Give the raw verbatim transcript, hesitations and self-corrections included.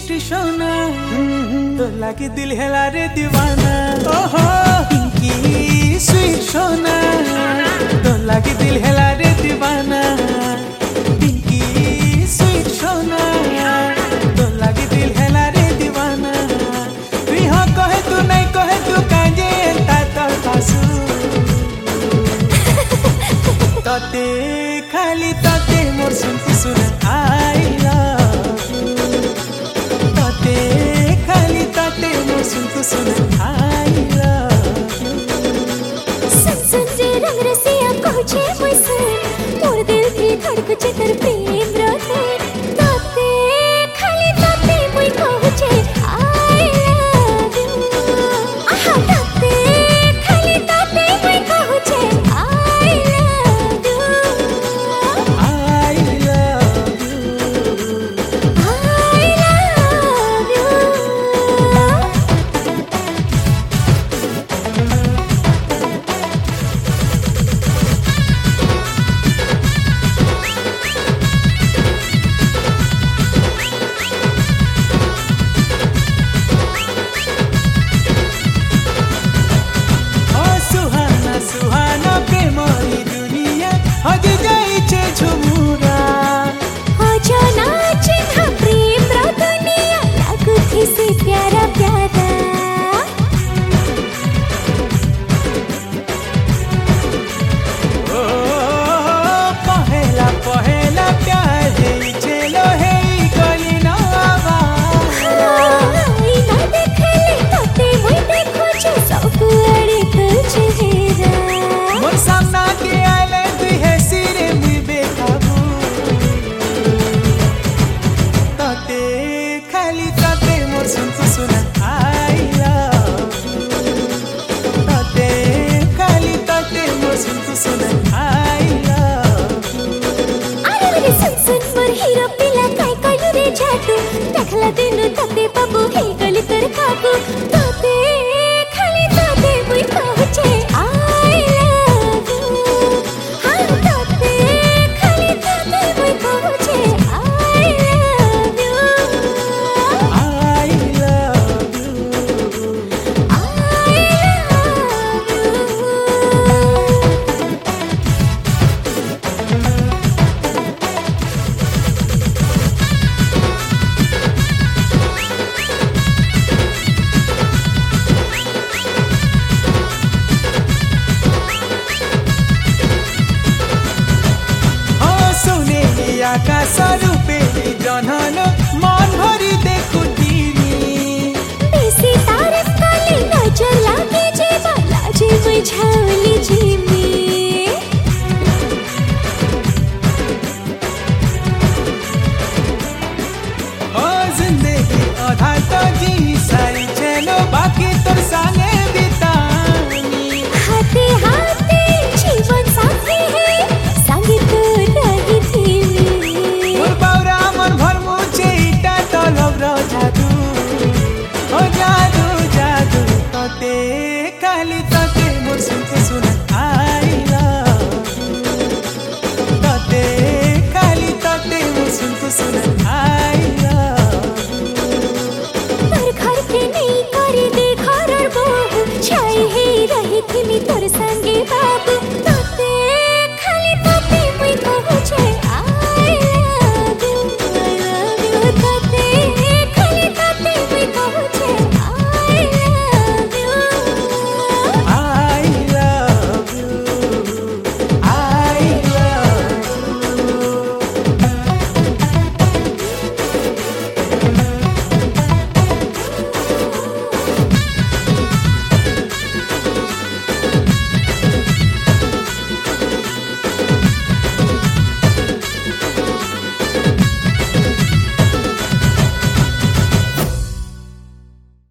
sweet सोना तो लागे दिल हेला रे दीवाना ओहो पिंकी स्वीट सोना तो लागे दिल हेला रे दीवाना पिंकी स्वीट सोना तो लागे दिल हेला रे दीवाना तू हाँ कहे तू नहीं कहे तू कांजे एंता तो पासू तते खाली तते मोर सुनती सुन आई लव यू तते खाली तते मोर सुनती सुन आई लव यू सुन सुन रे रंग रसिया कहछे मोय सुन मोर दिल की धड़कछे तर प्रेम रते तते खाली तते मोय कहछे आई लव यू आहा तते खाली तते मोय कहछे I love you I love you I love you ओ सुहाना सुहाना प्रेमरी दुनिया हज जाइछे झुमुरा अजना चिन्ह प्रेम र दुनिया लागुथी से प्यारा प्यारा ओ पहेला पहेला प्यार हेइछे लो हेइ गली नवा आई ना देखले तते मोय देखो छे सब अड़े तुझे हेरा मोर सामना के आले दुई है सिरे मुई बेकाबू तते खाली तते मोर सुनती सुन आई लव यू तते खाली तते मोर सुनती सुन आई लव यू अरे रे सुन सुन मोर हीरो पिला काय कइलु रे झाटू देखला दिनु तते बाबू हे गली तर काबू